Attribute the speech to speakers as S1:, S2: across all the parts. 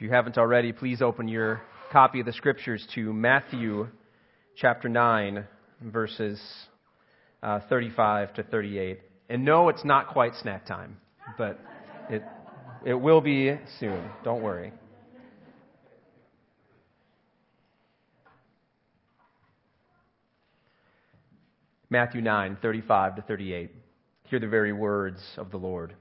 S1: If you haven't already, please open your copy of the Scriptures to Matthew chapter 9, verses 35 to 38. And no, it's not quite snack time, but it will be soon. Don't worry. Matthew 9, 35 to 38. Hear the very words of the Lord.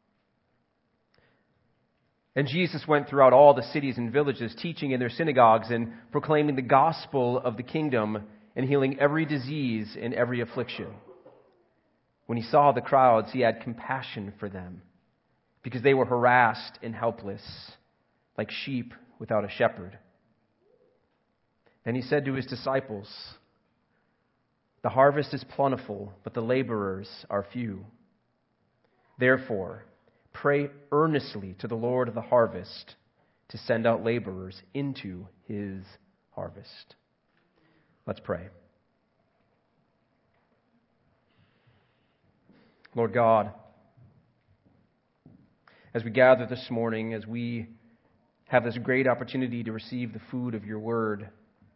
S1: And Jesus went throughout all the cities and villages, teaching in their synagogues and proclaiming the gospel of the kingdom and healing every disease and every affliction. When he saw the crowds, he had compassion for them, because they were harassed and helpless, like sheep without a shepherd. Then he said to his disciples, "The harvest is plentiful, but the laborers are few. Therefore, pray earnestly to the Lord of the harvest to send out laborers into his harvest." Let's pray. Lord God, as we gather this morning, as we have this great opportunity to receive the food of your word,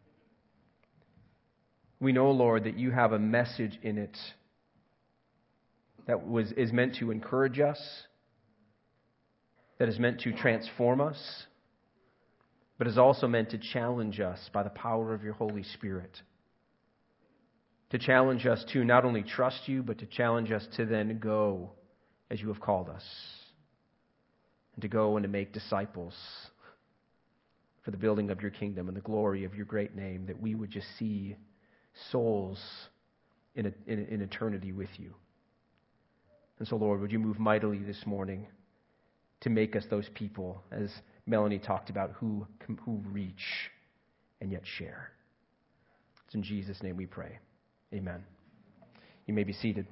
S1: we know, Lord, that you have a message in it that is meant to encourage us, that is meant to transform us, but is also meant to challenge us by the power of your Holy Spirit. To challenge us to not only trust you, but to challenge us to then go as you have called us. And to go and to make disciples for the building of your kingdom and the glory of your great name, that we would just see souls in eternity with you. And so, Lord, would you move mightily this morning to make us those people, as Melanie talked about, who reach and yet share. It's in Jesus' name we pray. Amen. You may be seated.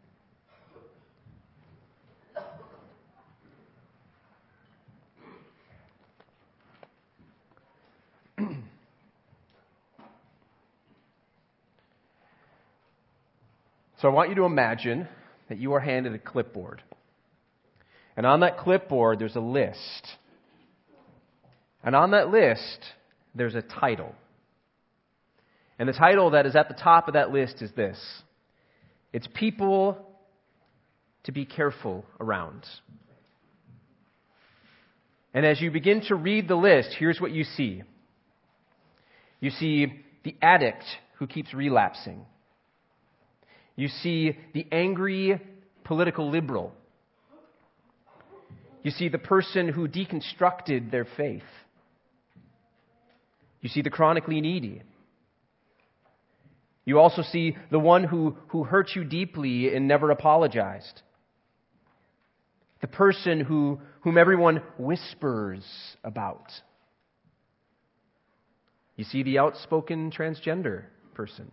S1: So I want you to imagine that you are handed a clipboard. And on that clipboard, there's a list. And on that list, there's a title. And the title that is at the top of that list is this. It's people to be careful around. And as you begin to read the list, here's what you see. You see the addict who keeps relapsing. You see the angry political liberal. You see the person who deconstructed their faith. You see the chronically needy. You also see the one who hurt you deeply and never apologized. The person whom everyone whispers about. You see the outspoken transgender person.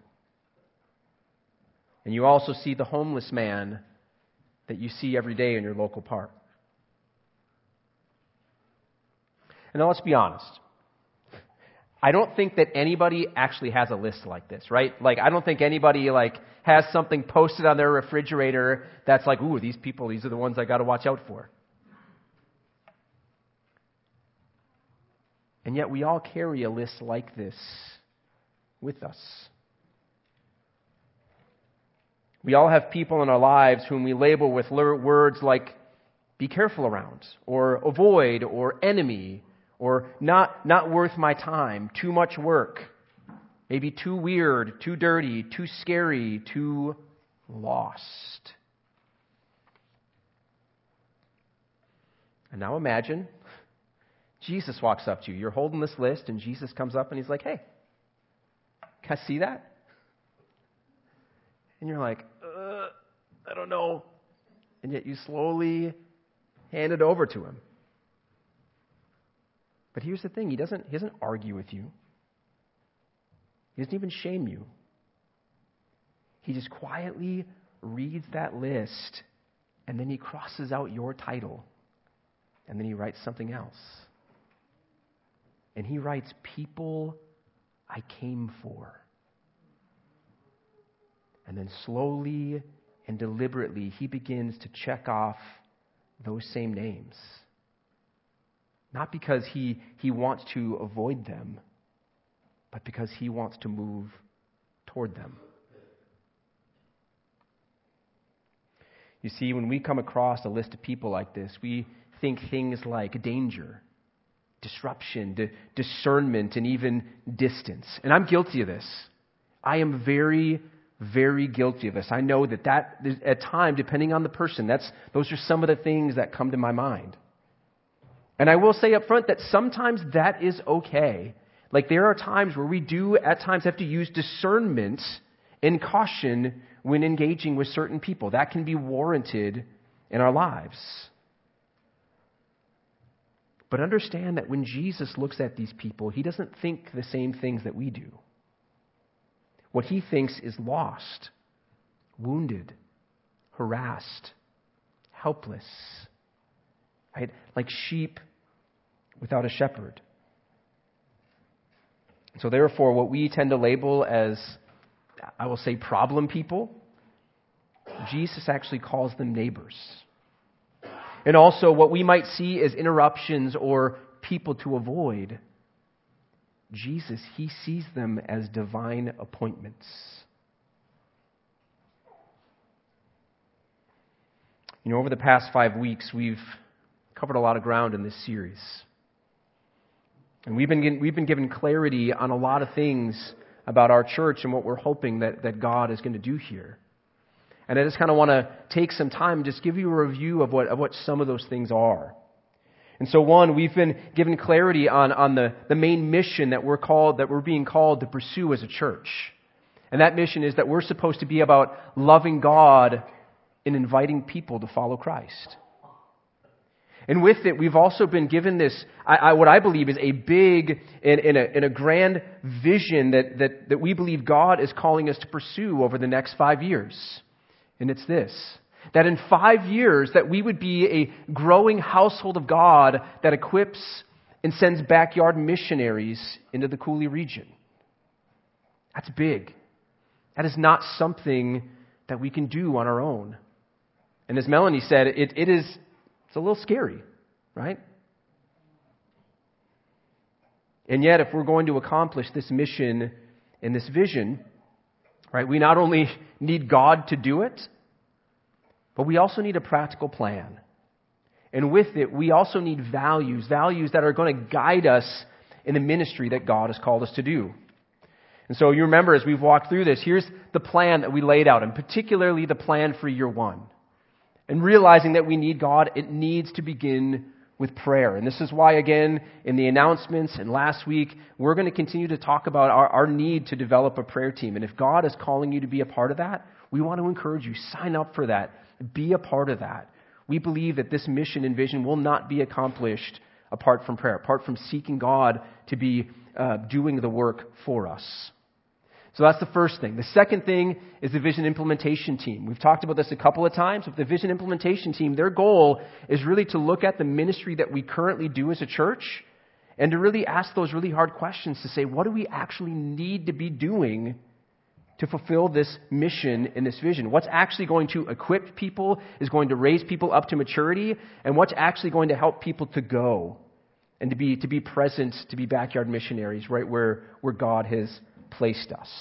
S1: And you also see the homeless man that you see every day in your local park. And now let's be honest. I don't think that anybody actually has a list like this, right? Like, I don't think anybody has something posted on their refrigerator that's like, ooh, these people, these are the ones I got to watch out for. And yet we all carry a list like this with us. We all have people in our lives whom we label with words like be careful around, or avoid, or enemy, or not worth my time, too much work, maybe too weird, too dirty, too scary, too lost. And now imagine Jesus walks up to you. You're holding this list, and Jesus comes up and he's like, "Hey, can I see that?" And you're like, I don't know. And yet you slowly hand it over to him. But here's the thing, he doesn't argue with you. He doesn't even shame you. He just quietly reads that list, and then he crosses out your title, and then he writes something else. And he writes, people I came for. And then slowly and deliberately, he begins to check off those same names. Not because he wants to avoid them, but because he wants to move toward them. You see, when we come across a list of people like this, we think things like danger, disruption, discernment, and even distance. And I'm guilty of this. I am very, very guilty of this. I know that at times, depending on the person, those are some of the things that come to my mind. And I will say up front that sometimes that is okay. Like there are times where we do at times have to use discernment and caution when engaging with certain people. That can be warranted in our lives. But understand that when Jesus looks at these people, he doesn't think the same things that we do. What he thinks is lost, wounded, harassed, helpless, right? Like sheep without a shepherd. So therefore, what we tend to label as, I will say, problem people, Jesus actually calls them neighbors. And also what we might see as interruptions or people to avoid, Jesus, he sees them as divine appointments. You know, over the past 5 weeks, we've covered a lot of ground in this series. And we've been given clarity on a lot of things about our church and what we're hoping that God is going to do here. And I just kind of want to take some time and just give you a review of what some of those things are. And so one, we've been given clarity on the main mission that we're being called to pursue as a church. And that mission is that we're supposed to be about loving God and inviting people to follow Christ. And with it, we've also been given this, what I believe is a big and a grand vision that we believe God is calling us to pursue over the next 5 years. And it's this, that in 5 years that we would be a growing household of God that equips and sends backyard missionaries into the Cooley region. That's big. That is not something that we can do on our own. And as Melanie said, it's a little scary, right? And yet, if we're going to accomplish this mission and this vision, right, we not only need God to do it, but we also need a practical plan. And with it, we also need values that are going to guide us in the ministry that God has called us to do. And so you remember, as we've walked through this, here's the plan that we laid out, and particularly the plan for year one. And realizing that we need God, it needs to begin with prayer. And this is why, again, in the announcements and last week, we're going to continue to talk about our need to develop a prayer team. And if God is calling you to be a part of that, we want to encourage you, sign up for that. Be a part of that. We believe that this mission and vision will not be accomplished apart from prayer, apart from seeking God to be doing the work for us. So that's the first thing. The second thing is the vision implementation team. We've talked about this a couple of times. With the vision implementation team, their goal is really to look at the ministry that we currently do as a church and to really ask those really hard questions to say, what do we actually need to be doing to fulfill this mission and this vision? What's actually going to equip people, is going to raise people up to maturity, and what's actually going to help people to go and to be present, to be backyard missionaries right where God has placed us.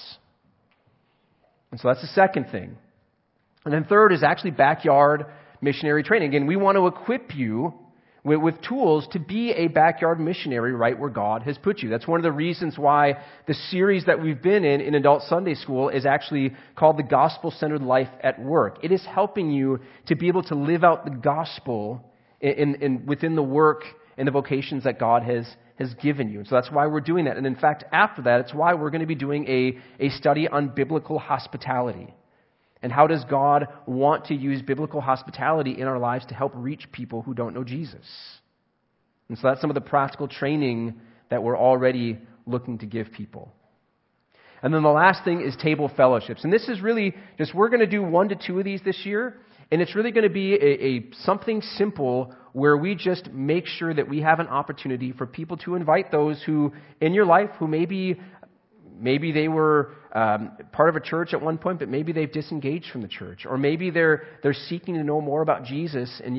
S1: And so that's the second thing. And then third is actually backyard missionary training. Again, we want to equip you with tools to be a backyard missionary right where God has put you. That's one of the reasons why the series that we've been in Adult Sunday School is actually called The Gospel-Centered Life at Work. It is helping you to be able to live out the gospel within the work and the vocations that God has given you. And so that's why we're doing that. And in fact, after that, it's why we're going to be doing a study on biblical hospitality. And how does God want to use biblical hospitality in our lives to help reach people who don't know Jesus? And so that's some of the practical training that we're already looking to give people. And then the last thing is table fellowships. And this is really just, we're going to do 1 to 2 of these this year. And it's really going to be a something simple where we just make sure that we have an opportunity for people to invite those who, in your life, who maybe they were part of a church at one point, but maybe they've disengaged from the church. Or maybe they're seeking to know more about Jesus, and yet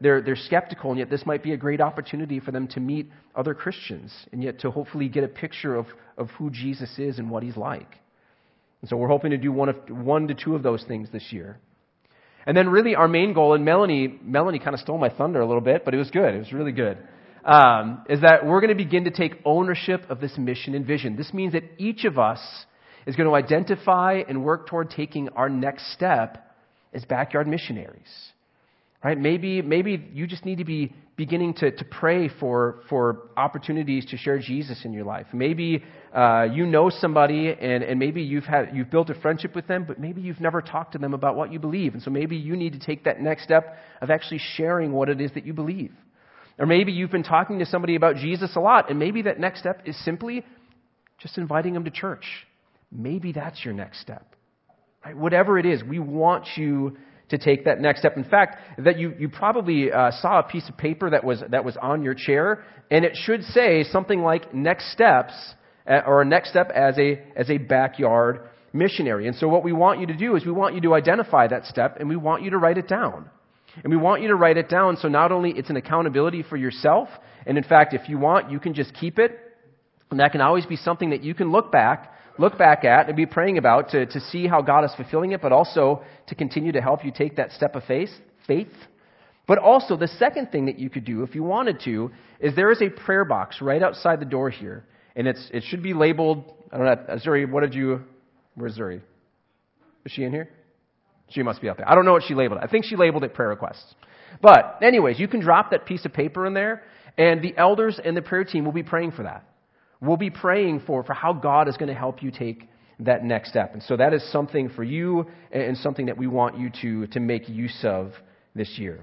S1: they're skeptical, and yet this might be a great opportunity for them to meet other Christians, and yet to hopefully get a picture of who Jesus is and what he's like. And so we're hoping to do one to two of those things this year. And then really our main goal, and Melanie kind of stole my thunder a little bit, but it was good. It was really good. Is that we're going to begin to take ownership of this mission and vision. This means that each of us is going to identify and work toward taking our next step as backyard missionaries. Right? Maybe you just need to be beginning to pray for opportunities to share Jesus in your life. Maybe you know somebody and maybe you've built a friendship with them, but maybe you've never talked to them about what you believe. And so maybe you need to take that next step of actually sharing what it is that you believe. Or maybe you've been talking to somebody about Jesus a lot, and maybe that next step is simply just inviting them to church. Maybe that's your next step. Right? Whatever it is, we want you to take that next step. In fact, that you probably saw a piece of paper that was on your chair, and it should say something like next steps, or next step as a backyard missionary. And so what we want you to do is we want you to identify that step, and we want you to write it down. And we want you to write it down so not only it's an accountability for yourself, and in fact, if you want, you can just keep it, and that can always be something that you can look back at and be praying about to see how God is fulfilling it, but also to continue to help you take that step of faith. But also, the second thing that you could do, if you wanted to, is there is a prayer box right outside the door here, and it should be labeled, I don't know, Zuri, where's Zuri? Is she in here? She must be out there. I don't know what she labeled it. I think she labeled it prayer requests. But anyways, you can drop that piece of paper in there, and the elders and the prayer team will be praying for that. We'll be praying for how God is going to help you take that next step. And so that is something for you and something that we want you to make use of this year.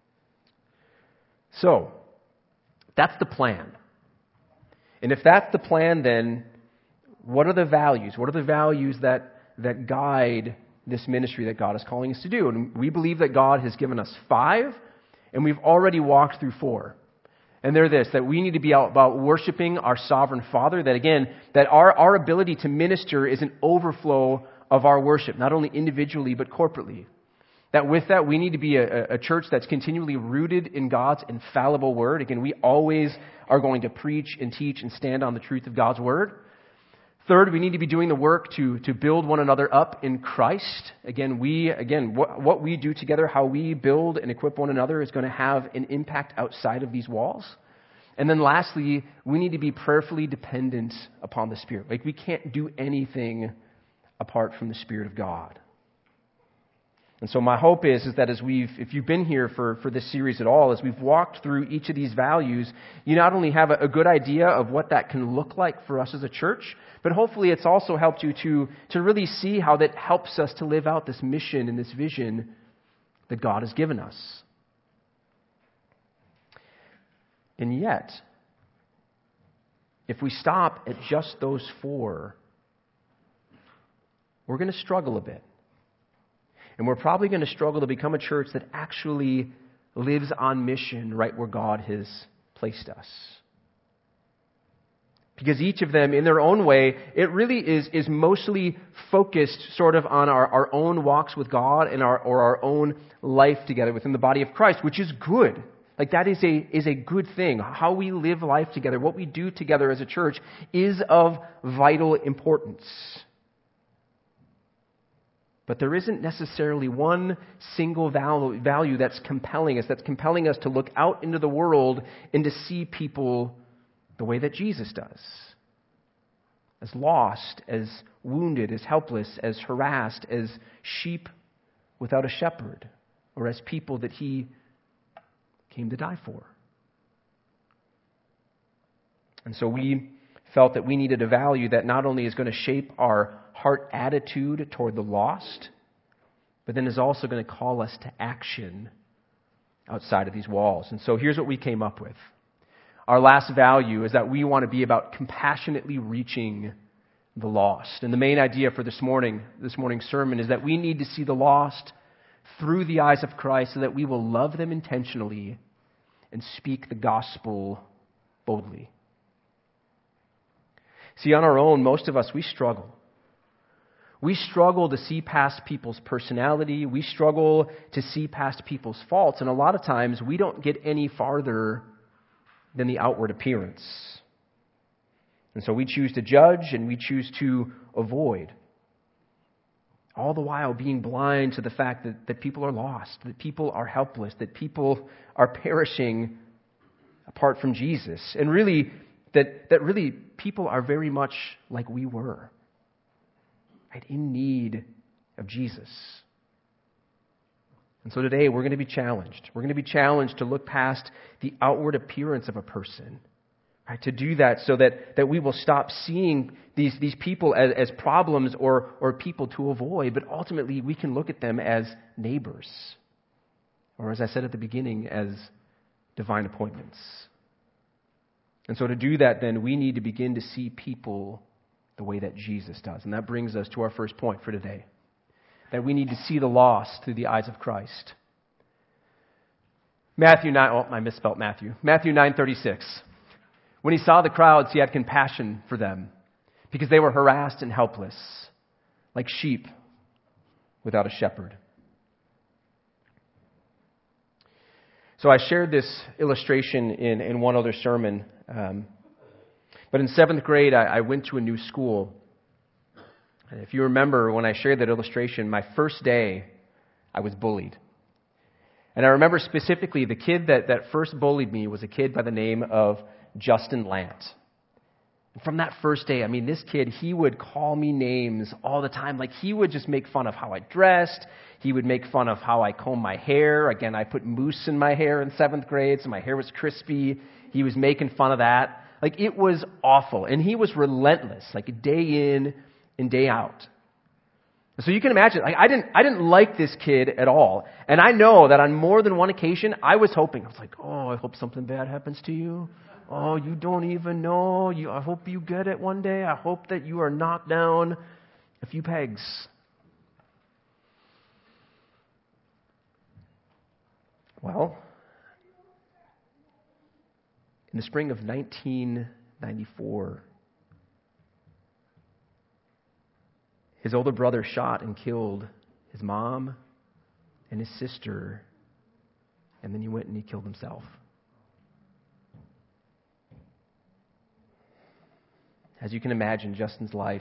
S1: So, that's the plan. And if that's the plan, then what are the values? What are the values that guide this ministry that God is calling us to do? And we believe that God has given us 5, and we've already walked through 4. And they're this, that we need to be about worshiping our sovereign Father, that again, that our ability to minister is an overflow of our worship, not only individually, but corporately. That with that, we need to be a church that's continually rooted in God's infallible Word. Again, we always are going to preach and teach and stand on the truth of God's Word. Third, we need to be doing the work to build one another up in Christ. Again, what we do together, how we build and equip one another is going to have an impact outside of these walls. And then lastly, we need to be prayerfully dependent upon the Spirit. Like, we can't do anything apart from the Spirit of God. And so my hope is that if you've been here for this series at all, as we've walked through each of these values, you not only have a good idea of what that can look like for us as a church, but hopefully it's also helped you to really see how that helps us to live out this mission and this vision that God has given us. And yet, if we stop at just those 4, we're going to struggle a bit. And we're probably going to struggle to become a church that actually lives on mission right where God has placed us. Because each of them, in their own way, it really is mostly focused sort of on our own walks with God and our own life together within the body of Christ, which is good. Like, that is a good thing. How we live life together, what we do together as a church, is of vital importance. But there isn't necessarily one single value that's compelling us to look out into the world and to see people the way that Jesus does. As lost, as wounded, as helpless, as harassed, as sheep without a shepherd, or as people that He came to die for. And so we felt that we needed a value that not only is going to shape our heart attitude toward the lost, but then is also going to call us to action outside of these walls. And so here's what we came up with. Our last value is that we want to be about compassionately reaching the lost. And the main idea for this morning's sermon is that we need to see the lost through the eyes of Christ so that we will love them intentionally and speak the gospel boldly. See, on our own, most of us, we struggle. We struggle to see past people's personality. We struggle to see past people's faults. And a lot of times we don't get any farther than the outward appearance. And so we choose to judge and we choose to avoid. All the while being blind to the fact that people are lost, that people are helpless, that people are perishing apart from Jesus. And really, that really people are very much like we were, right? In need of Jesus. And so today we're going to be challenged. We're going to be challenged to look past the outward appearance of a person. Right, to do that so that we will stop seeing these people as problems or people to avoid, but ultimately we can look at them as neighbors. Or as I said at the beginning, as divine appointments. And so to do that then, we need to begin to see people the way that Jesus does. And that brings us to our first point for today. That we need to see the lost through the eyes of Christ. Matthew 9:36. When he saw the crowds, he had compassion for them because they were harassed and helpless, like sheep without a shepherd. So I shared this illustration in one other sermon. But in 7th grade, I went to a new school. And if you remember, when I shared that illustration, my first day, I was bullied. And I remember specifically the kid that first bullied me was a kid by the name of Justin Lant. And from that first day, this kid, he would call me names all the time. Like, he would just make fun of how I dressed. He would make fun of how I combed my hair. Again, I put mousse in my hair in 7th grade, so my hair was crispy. He was making fun of that. Like, it was awful. And he was relentless, like day in and day out. So you can imagine, I didn't like this kid at all. And I know that on more than one occasion, I was like, oh, I hope something bad happens to you. Oh, you don't even know. I hope you get it one day. I hope that you are knocked down a few pegs. Well, in the spring of 1994, his older brother shot and killed his mom and his sister, and then he went and he killed himself. As you can imagine, Justin's life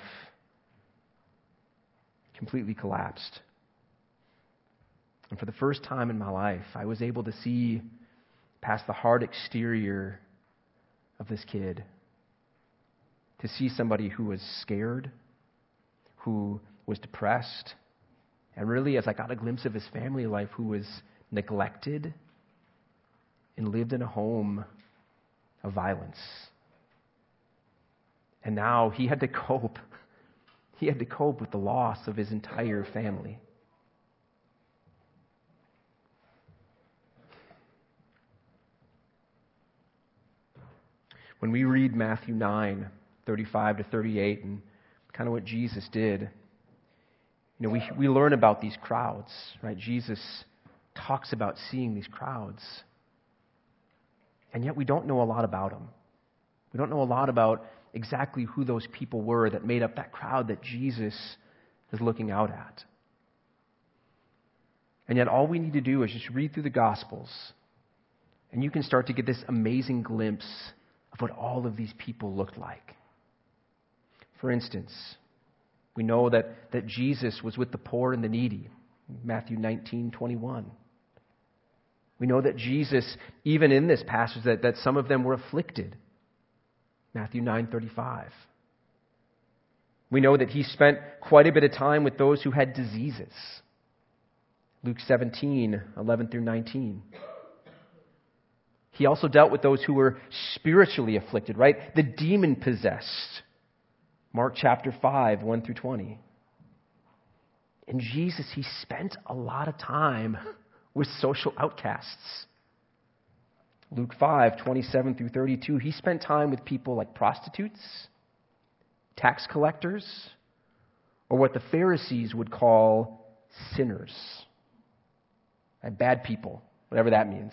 S1: completely collapsed. And for the first time in my life, I was able to see past the hard exterior of this kid, to see somebody who was scared, who was depressed, and really, as I got a glimpse of his family life, who was neglected and lived in a home of violence. And now he had to cope. He had to cope with the loss of his entire family. When we read Matthew 9:35-38, and kind of what Jesus did, we learn about these crowds, right? Jesus talks about seeing these crowds. And yet we don't know a lot about them. We don't know a lot about exactly who those people were that made up that crowd that Jesus is looking out at. And yet all we need to do is just read through the Gospels, and you can start to get this amazing glimpse of what all of these people looked like. For instance, we know that Jesus was with the poor and the needy, Matthew 19:21. We know that Jesus, even in this passage, that some of them were afflicted, Matthew 9:35. We know that he spent quite a bit of time with those who had diseases, Luke 17:11-19. He also dealt with those who were spiritually afflicted, right? The demon-possessed, Mark chapter 5, 1-20. And Jesus, he spent a lot of time with social outcasts. Luke 5:27-32, he spent time with people like prostitutes, tax collectors, or what the Pharisees would call sinners. Bad people, whatever that means.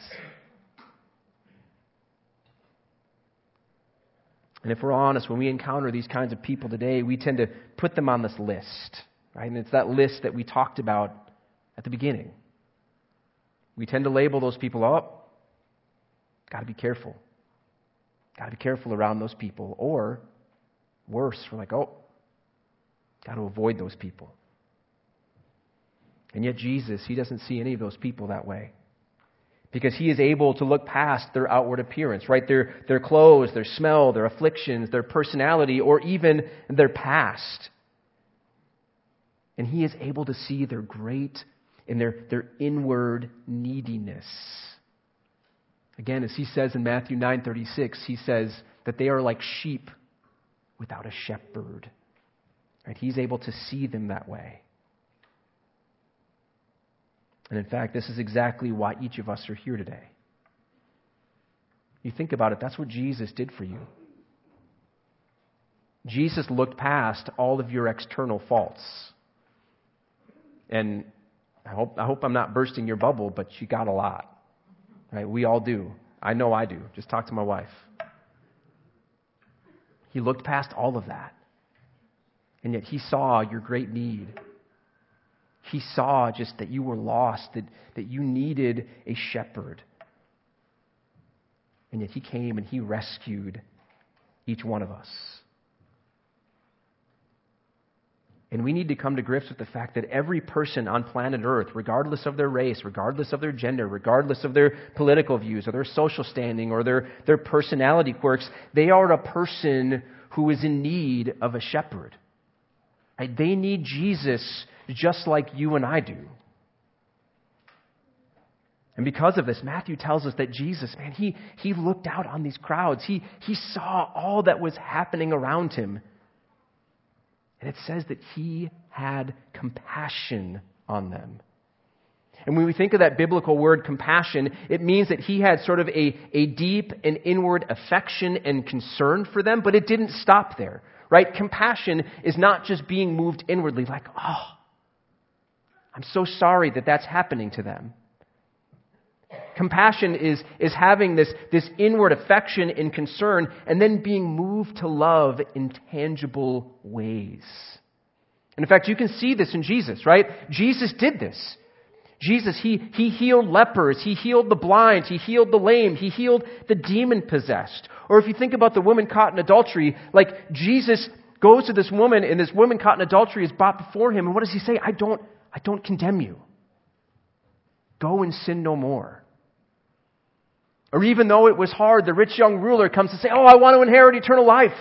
S1: And if we're honest, when we encounter these kinds of people today, we tend to put them on this list, right? And it's that list that we talked about at the beginning. We tend to label those people up. Got to be careful. Got to be careful around those people. Or, worse, we're like, oh, got to avoid those people. And yet Jesus, he doesn't see any of those people that way. Because he is able to look past their outward appearance, right? Their clothes, their smell, their afflictions, their personality, or even their past. And he is able to see their great and their inward neediness. Again, as he says in Matthew 9:36, he says that they are like sheep without a shepherd. Right? He's able to see them that way. And in fact, this is exactly why each of us are here today. You think about it, that's what Jesus did for you. Jesus looked past all of your external faults. And I hope I'm not bursting your bubble, but you got a lot. Right? We all do. I know I do. Just talk to my wife. He looked past all of that. And yet he saw your great need. He saw just that you were lost, that you needed a shepherd. And yet he came and he rescued each one of us. And we need to come to grips with the fact that every person on planet Earth, regardless of their race, regardless of their gender, regardless of their political views or their social standing or their personality quirks, they are a person who is in need of a shepherd. Right? They need Jesus just like you and I do. And because of this, Matthew tells us that Jesus, man, he looked out on these crowds. He saw all that was happening around him. And it says that he had compassion on them. And when we think of that biblical word compassion, it means that he had sort of a deep and inward affection and concern for them, but it didn't stop there, right? Compassion is not just being moved inwardly like, oh, I'm so sorry that that's happening to them. Compassion is having this inward affection and concern and then being moved to love in tangible ways. And in fact, you can see this in Jesus, right? Jesus did this. Jesus, he healed lepers, he healed the blind, he healed the lame, he healed the demon-possessed. Or if you think about the woman caught in adultery, like Jesus goes to this woman and this woman caught in adultery is brought before him. And what does he say? I don't condemn you. Go and sin no more. Or even though it was hard, the rich young ruler comes to say, oh, I want to inherit eternal life.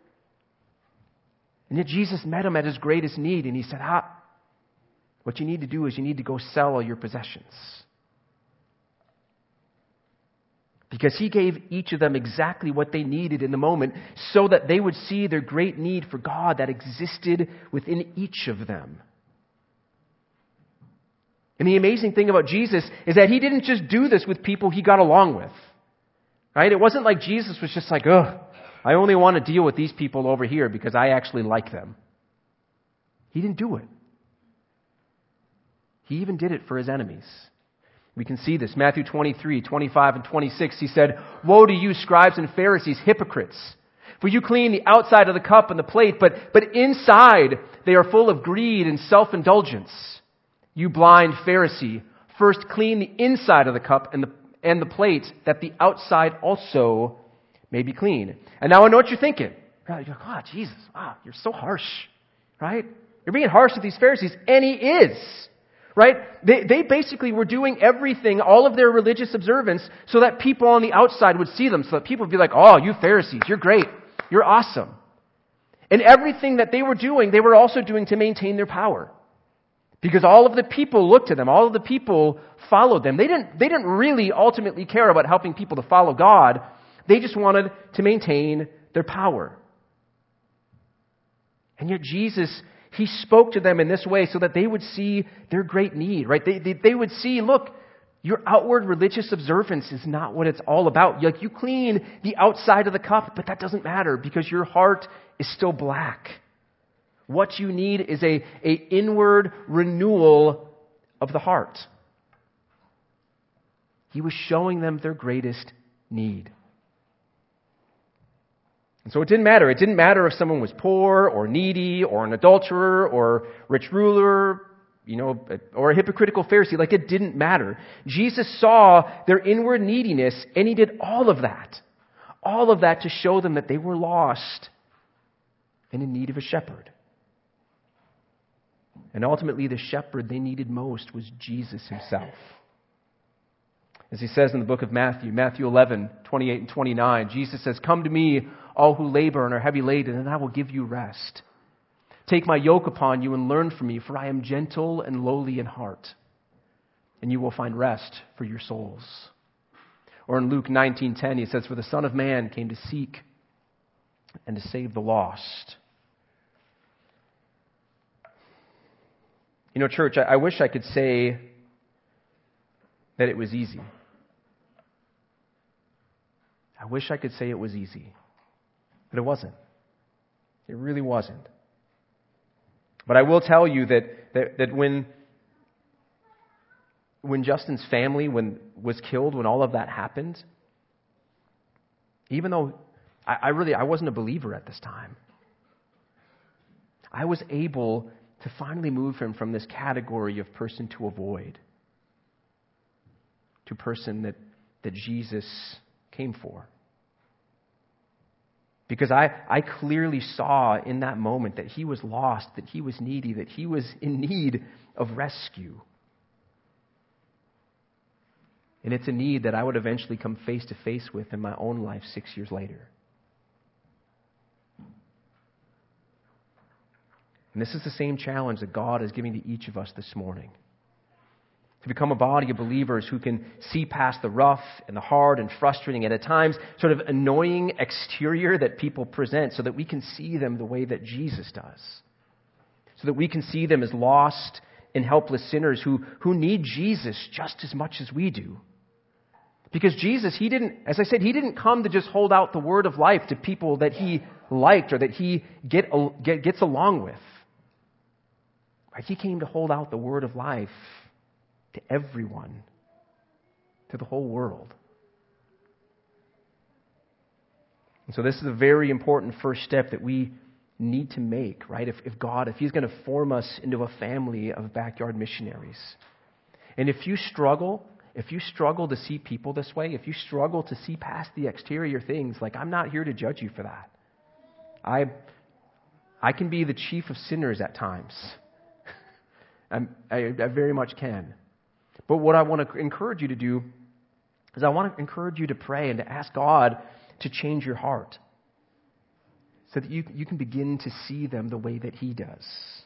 S1: And yet Jesus met him at his greatest need and he said, what you need to do is you need to go sell all your possessions. Because he gave each of them exactly what they needed in the moment so that they would see their great need for God that existed within each of them. And the amazing thing about Jesus is that he didn't just do this with people he got along with. Right? It wasn't like Jesus was just like, oh, I only want to deal with these people over here because I actually like them. He didn't do it. He even did it for his enemies. We can see this. Matthew 23, 25, and 26. He said, woe to you, scribes and Pharisees, hypocrites! For you clean the outside of the cup and the plate, but inside they are full of greed and self-indulgence. You blind Pharisee, first clean the inside of the cup and the plate, that the outside also may be clean. And now I know what you're thinking. You're like, oh, Jesus, wow, you're so harsh, right? You're being harsh with these Pharisees, and he is, right? They basically were doing everything, all of their religious observance, so that people on the outside would see them, so that people would be like, oh, you Pharisees, you're great, you're awesome. And everything that they were doing, they were also doing to maintain their power. Because all of the people looked to them, all of the people followed them. They didn't really ultimately care about helping people to follow God. They just wanted to maintain their power. And yet Jesus, he spoke to them in this way so that they would see their great need, right? They would see, look, your outward religious observance is not what it's all about. Like, you clean the outside of the cup, but that doesn't matter because your heart is still black. What you need is a inward renewal of the heart. He was showing them their greatest need. And so it didn't matter. It didn't matter if someone was poor or needy or an adulterer or rich ruler, or a hypocritical Pharisee. Like, it didn't matter. Jesus saw their inward neediness, and he did all of that. All of that to show them that they were lost and in need of a shepherd. And ultimately, the shepherd they needed most was Jesus himself. As he says in the book of Matthew 11, 28 and 29, Jesus says, "Come to me, all who labor and are heavy laden, and I will give you rest. Take my yoke upon you and learn from me, for I am gentle and lowly in heart, and you will find rest for your souls." Or in Luke 19:10, he says, "For the Son of Man came to seek and to save the lost." Church, I wish I could say that it was easy. I wish I could say it was easy. But it wasn't. It really wasn't. But I will tell you that when Justin's family was killed, when all of that happened, even though I wasn't a believer at this time, I was able to finally move him from this category of person to avoid to person that Jesus came for. Because I clearly saw in that moment that he was lost, that he was needy, that he was in need of rescue. And it's a need that I would eventually come face to face with in my own life 6 years later. And this is the same challenge that God is giving to each of us this morning. To become a body of believers who can see past the rough and the hard and frustrating and at times sort of annoying exterior that people present so that we can see them the way that Jesus does. So that we can see them as lost and helpless sinners who need Jesus just as much as we do. Because Jesus, he didn't come to just hold out the word of life to people that he liked or that he gets along with. He came to hold out the word of life to everyone, to the whole world. And so this is a very important first step that we need to make, right? If he's going to form us into a family of backyard missionaries. And if you struggle to see people this way, if you struggle to see past the exterior things, like, I'm not here to judge you for that. I can be the chief of sinners at times. I very much can. But what I want to encourage you to do is I want to encourage you to pray and to ask God to change your heart so that you can begin to see them the way that he does.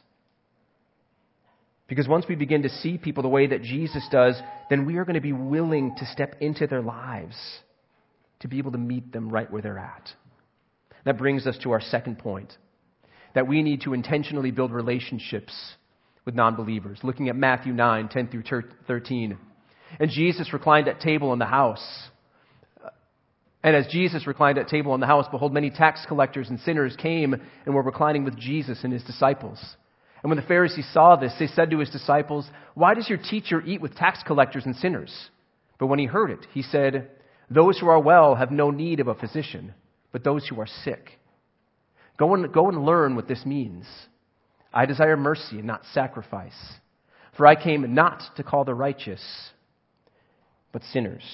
S1: Because once we begin to see people the way that Jesus does, then we are going to be willing to step into their lives to be able to meet them right where they're at. That brings us to our second point, that we need to intentionally build relationships with non-believers. Looking at Matthew 9, 10 through 13. And Jesus reclined at table in the house. And as Jesus reclined at table in the house, behold, many tax collectors and sinners came and were reclining with Jesus and his disciples. And when the Pharisees saw this, they said to his disciples, "Why does your teacher eat with tax collectors and sinners?" But when he heard it, he said, "Those who are well have no need of a physician, but those who are sick. Go and learn what this means. I desire mercy and not sacrifice, for I came not to call the righteous, but sinners."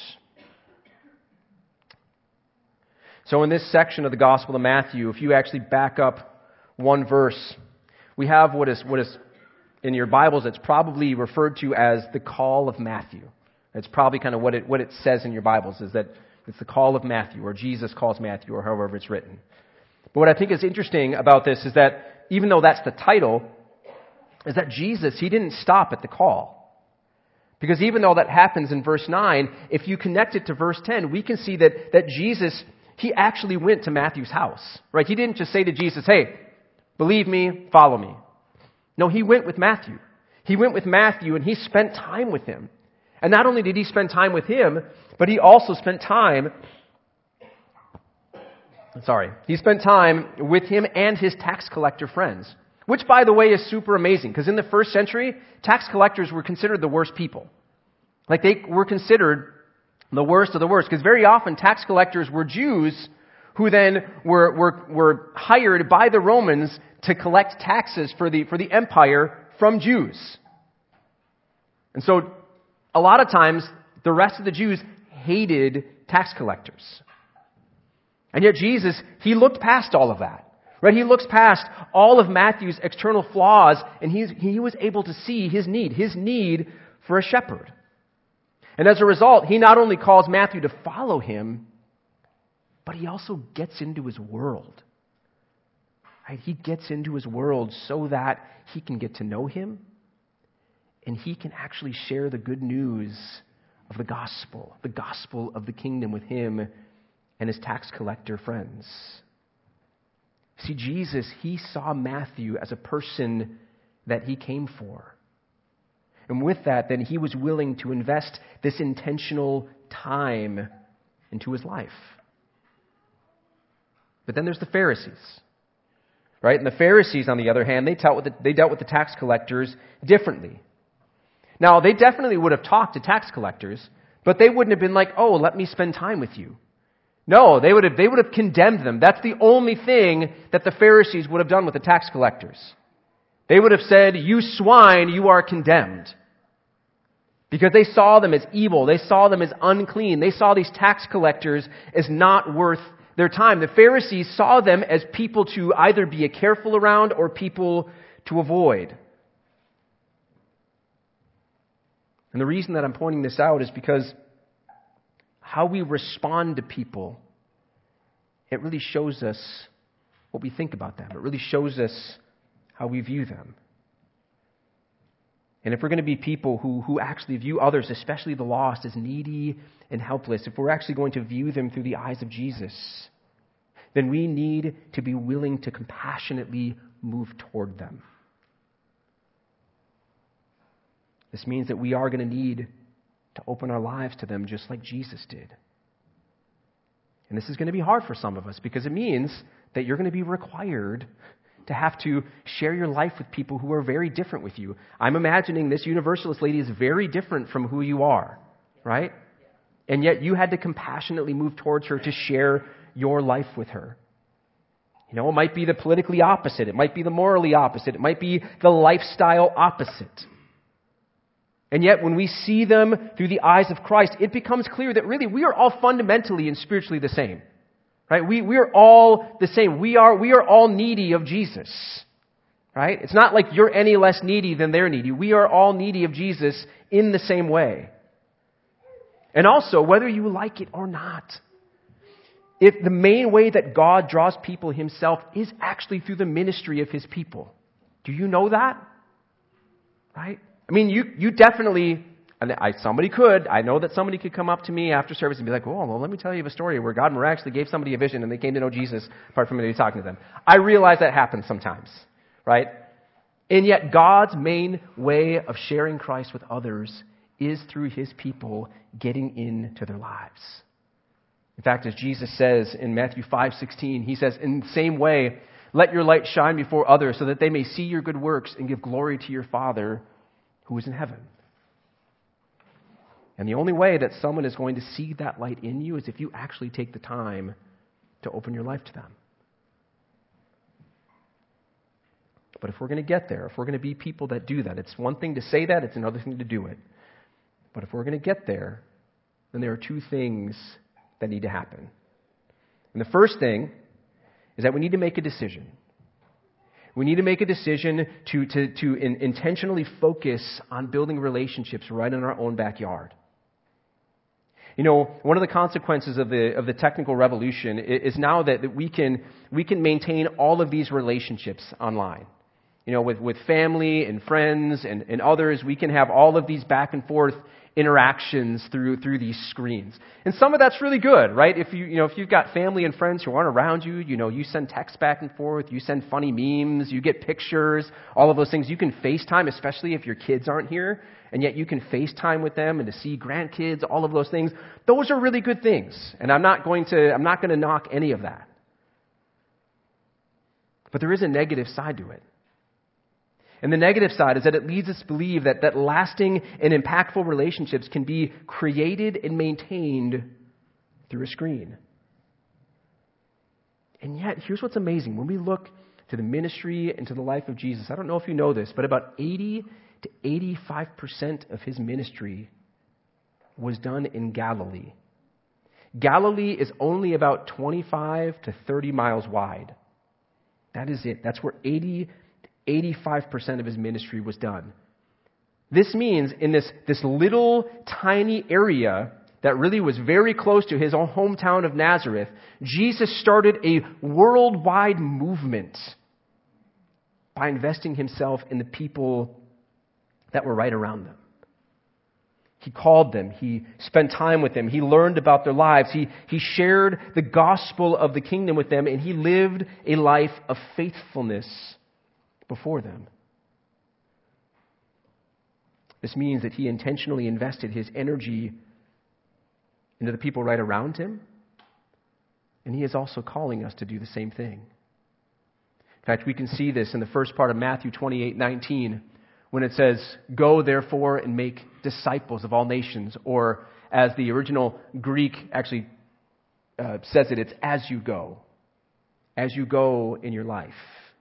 S1: So in this section of the Gospel of Matthew, if you actually back up one verse, we have what is in your Bibles, it's probably referred to as the call of Matthew. It's probably kind of what it says in your Bibles, is that it's the call of Matthew, or Jesus calls Matthew, or however it's written. But what I think is interesting about this is that even though that's the title, is that Jesus, he didn't stop at the call. Because even though that happens in verse 9, if you connect it to verse 10, we can see that Jesus, he actually went to Matthew's house. Right? He didn't just say to Jesus, "Hey, believe me, follow me." No, he went with Matthew. He went with Matthew and he spent time with him. And not only did he spend time with him, but he also spent time with him and his tax collector friends. Which, by the way, is super amazing. Because in the first century, tax collectors were considered the worst people. Like, they were considered the worst of the worst. Because very often, tax collectors were Jews who then were hired by the Romans to collect taxes for the empire from Jews. And so a lot of times the rest of the Jews hated tax collectors. And yet Jesus, he looked past all of that. Right? He looks past all of Matthew's external flaws, and he was able to see his need for a shepherd. And as a result, he not only calls Matthew to follow him, but he also gets into his world. Right? He gets into his world so that he can get to know him, and he can actually share the good news of the gospel of the kingdom with him and his tax collector friends. See, Jesus, he saw Matthew as a person that he came for. And with that, then he was willing to invest this intentional time into his life. But then there's the Pharisees, right? And the Pharisees, on the other hand, they dealt with the tax collectors differently. Now, they definitely would have talked to tax collectors, but they wouldn't have been like, oh, let me spend time with you. No, they would have condemned them. That's the only thing that the Pharisees would have done with the tax collectors. They would have said, you swine, you are condemned. Because they saw them as evil. They saw them as unclean. They saw these tax collectors as not worth their time. The Pharisees saw them as people to either be careful around or people to avoid. And the reason that I'm pointing this out is because how we respond to people, it really shows us what we think about them. It really shows us how we view them. And if we're going to be people who actually view others, especially the lost, as needy and helpless, if we're actually going to view them through the eyes of Jesus, then we need to be willing to compassionately move toward them. This means that we are going to need to open our lives to them just like Jesus did. And this is going to be hard for some of us because it means that you're going to be required to have to share your life with people who are very different with you. I'm imagining this Universalist lady is very different from who you are, right? And yet you had to compassionately move towards her to share your life with her. You know, it might be the politically opposite. It might be the morally opposite. It might be the lifestyle opposite. And yet, when we see them through the eyes of Christ, it becomes clear that really we are all fundamentally and spiritually the same. Right? We are all the same. We are all needy of Jesus. Right? It's not like you're any less needy than they're needy. We are all needy of Jesus in the same way. And also, whether you like it or not, if the main way that God draws people himself is actually through the ministry of his people. Do you know that? Right? I mean, you definitely, I know that somebody could come up to me after service and be like, oh, well, let me tell you a story where God miraculously gave somebody a vision and they came to know Jesus apart from me talking to them. I realize that happens sometimes, right? And yet God's main way of sharing Christ with others is through his people getting into their lives. In fact, as Jesus says in Matthew 5:16, he says, in the same way, let your light shine before others so that they may see your good works and give glory to your Father who is in heaven. And the only way that someone is going to see that light in you is if you actually take the time to open your life to them. But if we're going to get there, if we're going to be people that do that, it's one thing to say that, it's another thing to do it. But if we're going to get there, then there are two things that need to happen. And the first thing is that we need to make a decision. We need to make a decision to intentionally focus on building relationships right in our own backyard. You know, one of the consequences of the technical revolution is now that we can maintain all of these relationships online. You know, with family and friends and others, we can have all of these back and forth interactions through these screens. And some of that's really good, right? If you've got family and friends who aren't around you, you send texts back and forth, you send funny memes, you get pictures, all of those things. You can FaceTime, especially if your kids aren't here, and yet you can FaceTime with them and to see grandkids, all of those things. Those are really good things. And I'm not going to knock any of that. But there is a negative side to it. And the negative side is that it leads us to believe that lasting and impactful relationships can be created and maintained through a screen. And yet, here's what's amazing. When we look to the ministry and to the life of Jesus, I don't know if you know this, but about 80 to 85% of his ministry was done in Galilee. Galilee is only about 25 to 30 miles wide. That is it. That's where 80 to 85% of his ministry was done. This means in this little tiny area that really was very close to his own hometown of Nazareth, Jesus started a worldwide movement by investing himself in the people that were right around them. He called them. He spent time with them. He learned about their lives. He shared the gospel of the kingdom with them, and he lived a life of faithfulness before them. This means that he intentionally invested his energy into the people right around him, and he is also calling us to do the same thing. In fact, we can see this in the first part of Matthew 28:19, when it says, "Go therefore and make disciples of all nations," or as the original Greek actually says it, it's as you go in your life.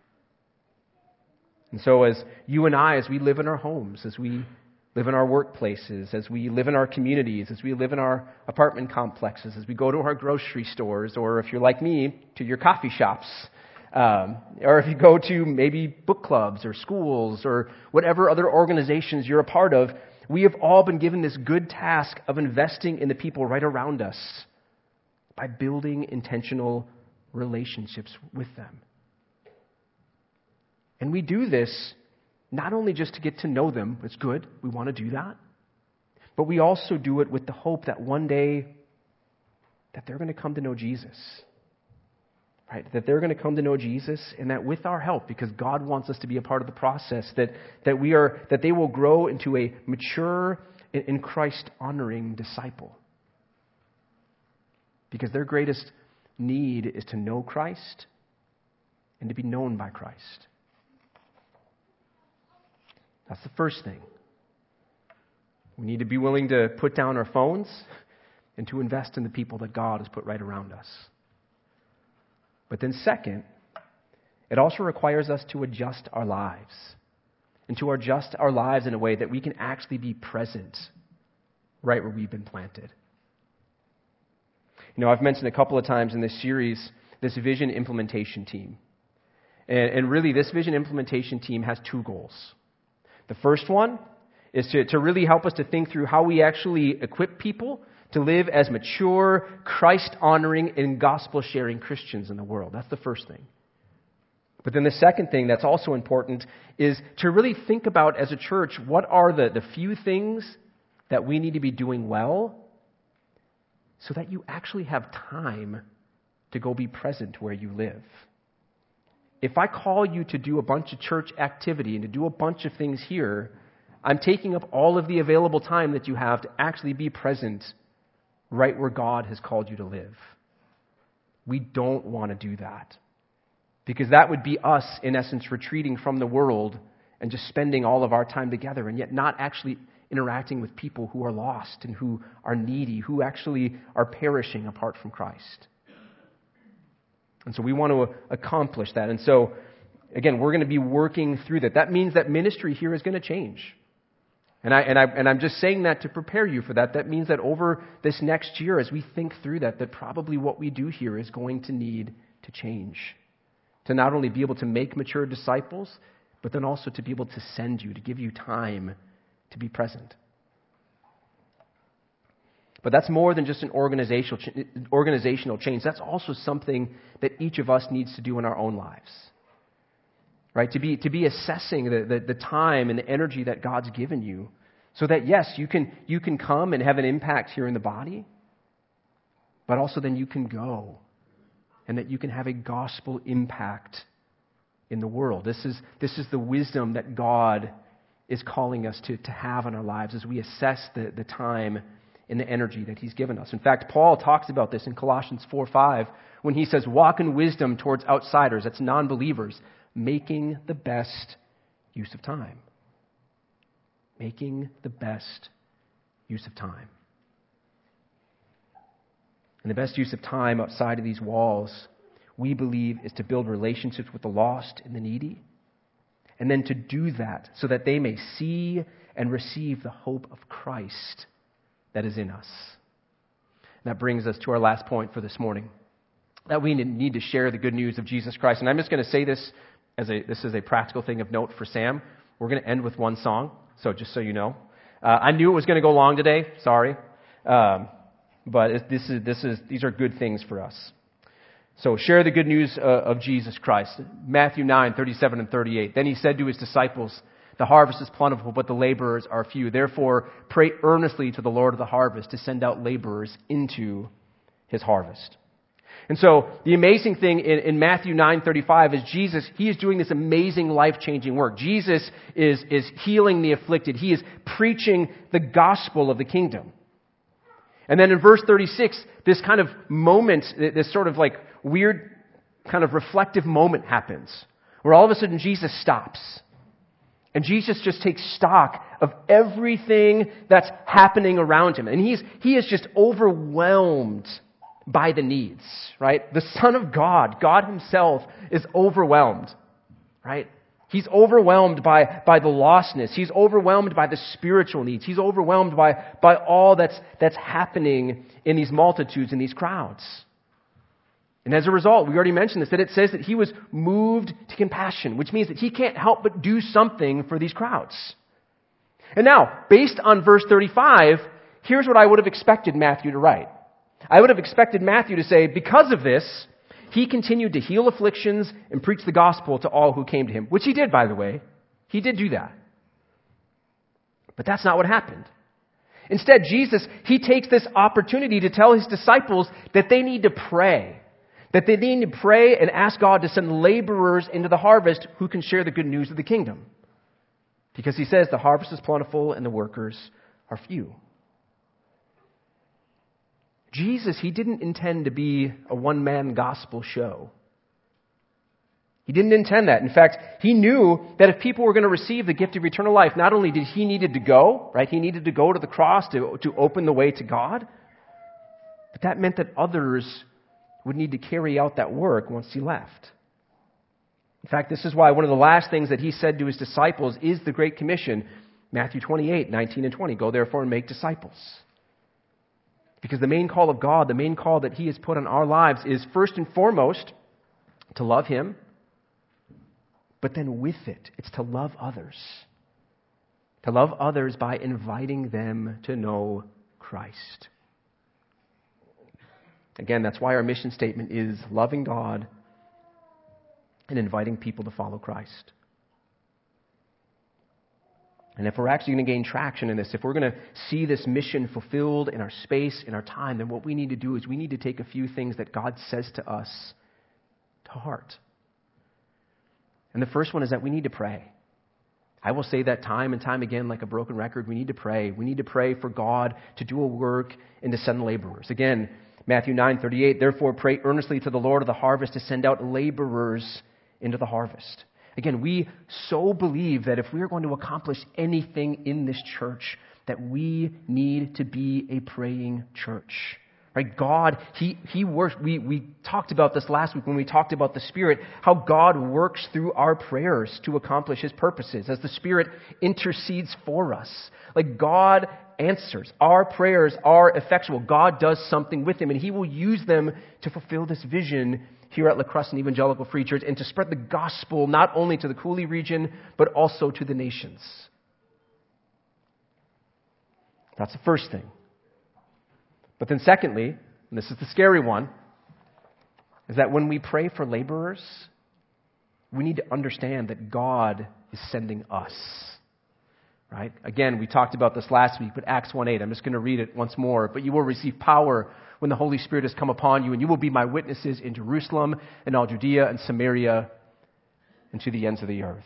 S1: And so as you and I, as we live in our homes, as we live in our workplaces, as we live in our communities, as we live in our apartment complexes, as we go to our grocery stores, or if you're like me, to your coffee shops, or if you go to maybe book clubs or schools or whatever other organizations you're a part of, we have all been given this good task of investing in the people right around us by building intentional relationships with them. And we do this not only just to get to know them, it's good, we want to do that, but we also do it with the hope that one day that they're going to come to know Jesus. Right? That they're going to come to know Jesus, and that with our help, because God wants us to be a part of the process, that they will grow into a mature and Christ-honoring disciple. Because their greatest need is to know Christ and to be known by Christ. That's the first thing. We need to be willing to put down our phones and to invest in the people that God has put right around us. But then second, it also requires us to adjust our lives. And to adjust our lives in a way that we can actually be present right where we've been planted. You know, I've mentioned a couple of times in this series, this vision implementation team. And really, this vision implementation team has two goals. The first one is to really help us to think through how we actually equip people to live as mature, Christ-honoring, and gospel-sharing Christians in the world. That's the first thing. But then the second thing that's also important is to really think about, as a church, what are the few things that we need to be doing well so that you actually have time to go be present where you live. If I call you to do a bunch of church activity and to do a bunch of things here, I'm taking up all of the available time that you have to actually be present right where God has called you to live. We don't want to do that, because that would be us, in essence, retreating from the world and just spending all of our time together and yet not actually interacting with people who are lost and who are needy, who actually are perishing apart from Christ. And so we want to accomplish that. And so, again, we're going to be working through that. That means that ministry here is going to change. And I'm just saying that to prepare you for that. That means that over this next year, as we think through that probably what we do here is going to need to change. To not only be able to make mature disciples, but then also to be able to send you, to give you time to be present. But that's more than just an organizational change. That's also something that each of us needs to do in our own lives. Right? To be assessing the time and the energy that God's given you, so that yes, you can come and have an impact here in the body, but also then you can go and that you can have a gospel impact in the world. This is the wisdom that God is calling us to have in our lives as we assess the time and the energy that He's given us. In fact, Paul talks about this in Colossians 4:5 when he says, "Walk in wisdom towards outsiders," that's non-believers, making the best use of time. Making the best use of time. And the best use of time outside of these walls we believe, is to build relationships with the lost and the needy, and then to do that so that they may see and receive the hope of Christ that is in us. And that brings us to our last point for this morning, that we need to share the good news of Jesus Christ. And I'm just going to say this this is a practical thing of note for Sam. We're going to end with one song, so just so you know. I knew it was going to go long today, sorry. But these are good things for us. So share the good news of Jesus Christ. Matthew 9:37 and 38. Then he said to his disciples, "The harvest is plentiful, but the laborers are few. Therefore, pray earnestly to the Lord of the harvest to send out laborers into his harvest." And so the amazing thing in Matthew 9:35 is Jesus, he is doing this amazing life-changing work. Jesus is healing the afflicted. He is preaching the gospel of the kingdom. And then in verse 36, this kind of moment, this sort of like weird kind of reflective moment happens, where all of a sudden Jesus stops. And Jesus just takes stock of everything that's happening around him. And he is just overwhelmed by the needs, right? The Son of God, God himself, is overwhelmed, right? He's overwhelmed by the lostness. He's overwhelmed by the spiritual needs. He's overwhelmed by all that's happening in these multitudes, in these crowds. And as a result, we already mentioned this, that it says that he was moved to compassion, which means that he can't help but do something for these crowds. And now, based on verse 35, here's what I would have expected Matthew to write. I would have expected Matthew to say, because of this, he continued to heal afflictions and preach the gospel to all who came to him. Which he did, by the way. He did do that. But that's not what happened. Instead, Jesus, he takes this opportunity to tell his disciples that they need to pray. That they need to pray and ask God to send laborers into the harvest who can share the good news of the kingdom. Because he says the harvest is plentiful and the workers are few. Jesus, he didn't intend to be a one-man gospel show. He didn't intend that. In fact, he knew that if people were going to receive the gift of eternal life, not only did he needed to go, right? He needed to go to the cross to open the way to God, but that meant that others would need to carry out that work once he left. In fact, this is why one of the last things that he said to his disciples is the Great Commission, Matthew 28:19 and 20. Go therefore and make disciples. Because the main call of God, the main call that he has put on our lives is first and foremost to love him, but then with it, it's to love others. To love others by inviting them to know Christ. Again, that's why our mission statement is loving God and inviting people to follow Christ. And if we're actually going to gain traction in this, if we're going to see this mission fulfilled in our space, in our time, then what we need to do is we need to take a few things that God says to us to heart. And the first one is that we need to pray. I will say that time and time again like a broken record. We need to pray. We need to pray for God to do a work and to send laborers. Again, Matthew 9:38, therefore pray earnestly to the Lord of the harvest to send out laborers into the harvest. Again, we so believe that if we are going to accomplish anything in this church, that we need to be a praying church. Right? God, He works. We talked about this last week when we talked about the Spirit, how God works through our prayers to accomplish His purposes, as the Spirit intercedes for us. Like God answers. Our prayers are effectual. God does something with them, and He will use them to fulfill this vision here at La Crescent Evangelical Free Church and to spread the gospel not only to the Cooley region, but also to the nations. That's the first thing. But then secondly, and this is the scary one, is that when we pray for laborers, we need to understand that God is sending us. Right? Again, we talked about this last week, but Acts 1:8, I'm just going to read it once more. But you will receive power when the Holy Spirit has come upon you, and you will be my witnesses in Jerusalem and all Judea and Samaria and to the ends of the earth.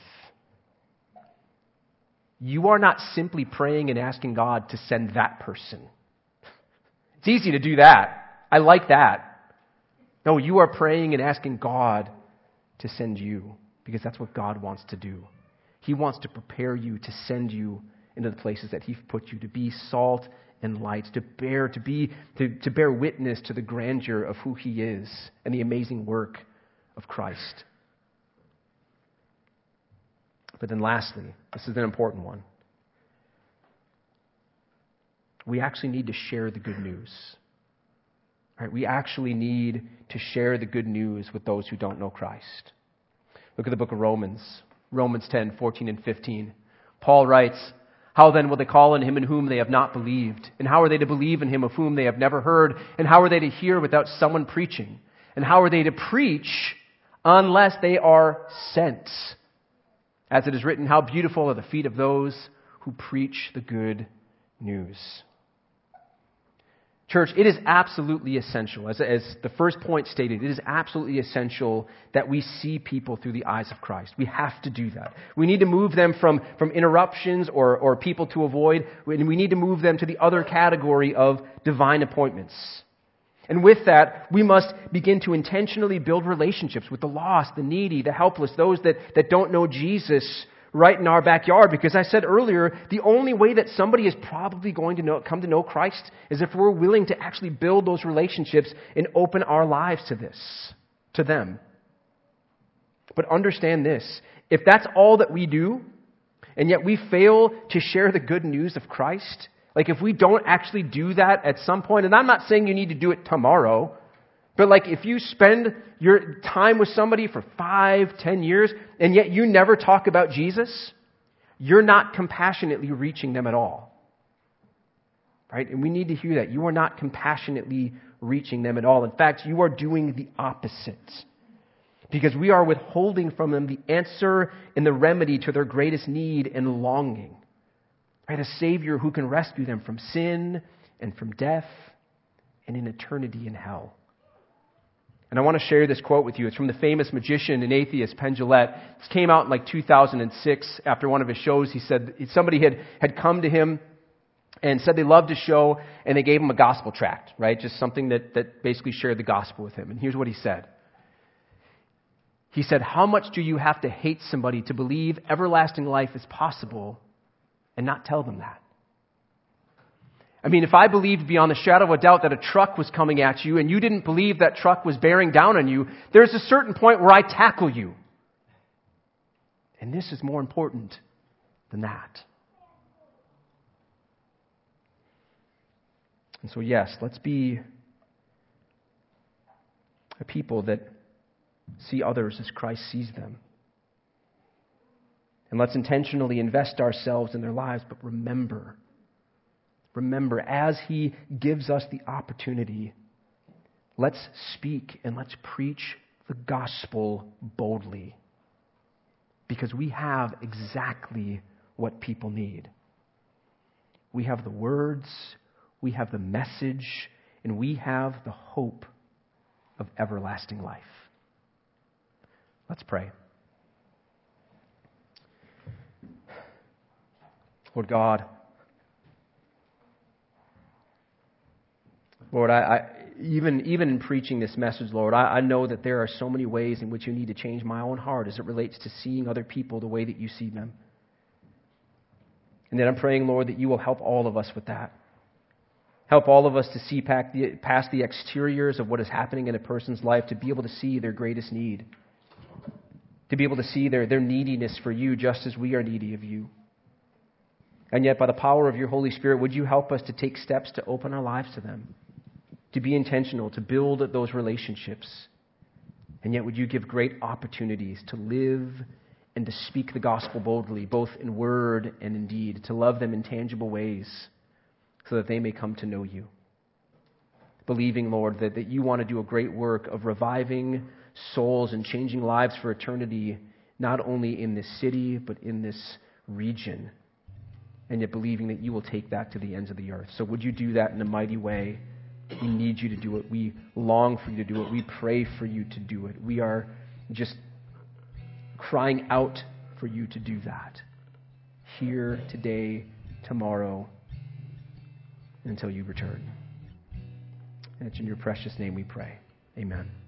S1: You are not simply praying and asking God to send that person. It's easy to do that. I like that. No, you are praying and asking God to send you, because that's what God wants to do. He wants to prepare you, to send you into the places that He's put you, to be salt and light, to bear witness to the grandeur of who He is and the amazing work of Christ. But then lastly, this is an important one. We actually need to share the good news. Right? We actually need to share the good news with those who don't know Christ. Look at the book of Romans 10, 14 and 15. Paul writes, "How then will they call on him in whom they have not believed? And how are they to believe in him of whom they have never heard? And how are they to hear without someone preaching? And how are they to preach unless they are sent? As it is written, how beautiful are the feet of those who preach the good news." Church, it is absolutely essential, as the first point stated, it is absolutely essential that we see people through the eyes of Christ. We have to do that. We need to move them from interruptions or people to avoid, and we need to move them to the other category of divine appointments. And with that, we must begin to intentionally build relationships with the lost, the needy, the helpless, those that don't know Jesus right in our backyard. Because I said earlier, the only way that somebody is probably going to come to know Christ is if we're willing to actually build those relationships and open our lives to them. But understand this, if that's all that we do, and yet we fail to share the good news of Christ, like if we don't actually do that at some point, and I'm not saying you need to do it tomorrow, but like if you spend your time with somebody for 5, 10 years, and yet you never talk about Jesus, you're not compassionately reaching them at all. Right? And we need to hear that. You are not compassionately reaching them at all. In fact, you are doing the opposite. Because we are withholding from them the answer and the remedy to their greatest need and longing. Right? A Savior who can rescue them from sin and from death and in eternity in hell. And I want to share this quote with you. It's from the famous magician and atheist Penn Jillette. This came out in like 2006 after one of his shows. He said somebody had come to him and said they loved his show, and they gave him a gospel tract, right? Just something that basically shared the gospel with him. And here's what he said. He said, "How much do you have to hate somebody to believe everlasting life is possible and not tell them that? I mean, if I believed beyond the shadow of a doubt that a truck was coming at you and you didn't believe that truck was bearing down on you, there's a certain point where I tackle you. And this is more important than that." And so, yes, let's be a people that see others as Christ sees them. And let's intentionally invest ourselves in their lives, but remember, as He gives us the opportunity, let's speak and let's preach the gospel boldly. Because we have exactly what people need. We have the words, we have the message, and we have the hope of everlasting life. Let's pray. Lord God, Lord, I even in preaching this message, Lord, I know that there are so many ways in which you need to change my own heart as it relates to seeing other people the way that you see them. And then I'm praying, Lord, that you will help all of us with that. Help all of us to see past the exteriors of what is happening in a person's life, to be able to see their greatest need. To be able to see their neediness for you just as we are needy of you. And yet, by the power of your Holy Spirit, would you help us to take steps to open our lives to them? To be intentional, to build those relationships. And yet would you give great opportunities to live and to speak the gospel boldly, both in word and in deed, to love them in tangible ways so that they may come to know you. Believing, Lord, that you want to do a great work of reviving souls and changing lives for eternity, not only in this city, but in this region. And yet believing that you will take that to the ends of the earth. So would you do that in a mighty way? We need you to do it. We long for you to do it. We pray for you to do it. We are just crying out for you to do that. Here, today, tomorrow, until you return. And it's in your precious name we pray. Amen.